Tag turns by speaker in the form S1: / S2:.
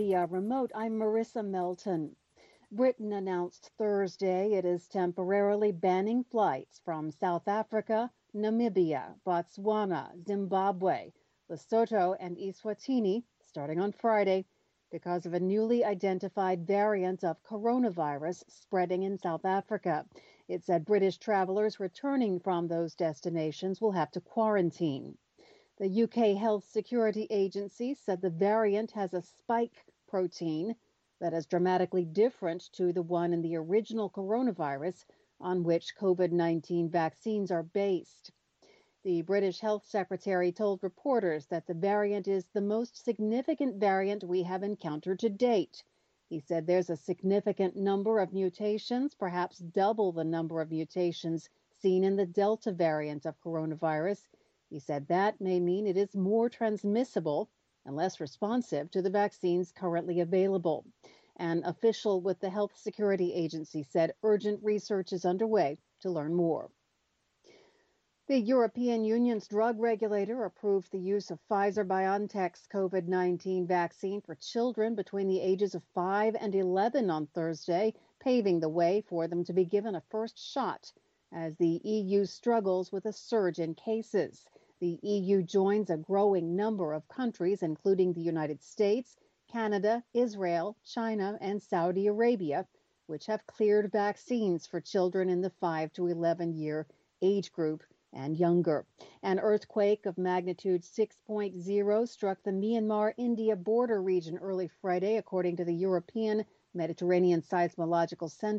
S1: Via remote, I'm Marissa Melton. Britain announced Thursday it is temporarily banning flights from South Africa, Namibia, Botswana, Zimbabwe, Lesotho, and Eswatini starting on Friday because of a newly identified variant of coronavirus spreading in South Africa. It said British travelers returning from those destinations will have to quarantine. The UK Health Security Agency said the variant has a spike protein that is dramatically different to the one in the original coronavirus on which COVID-19 vaccines are based. The British Health Secretary told reporters that the variant is the most significant variant we have encountered to date. He said there's a significant number of mutations, perhaps double the number of mutations seen in the Delta variant of coronavirus. He said that may mean it is more transmissible and less responsive to the vaccines currently available. An official with the Health Security Agency said urgent research is underway to learn more. The European Union's drug regulator approved the use of Pfizer-BioNTech's COVID-19 vaccine for children between the ages of 5 and 11 on Thursday, paving the way for them to be given a first shot as the EU struggles with a surge in cases. The EU joins a growing number of countries, including the United States, Canada, Israel, China, and Saudi Arabia, which have cleared vaccines for children in the 5 to 11-year age group and younger. An earthquake of magnitude 6.0 struck the Myanmar-India border region early Friday, according to the European Mediterranean Seismological Center.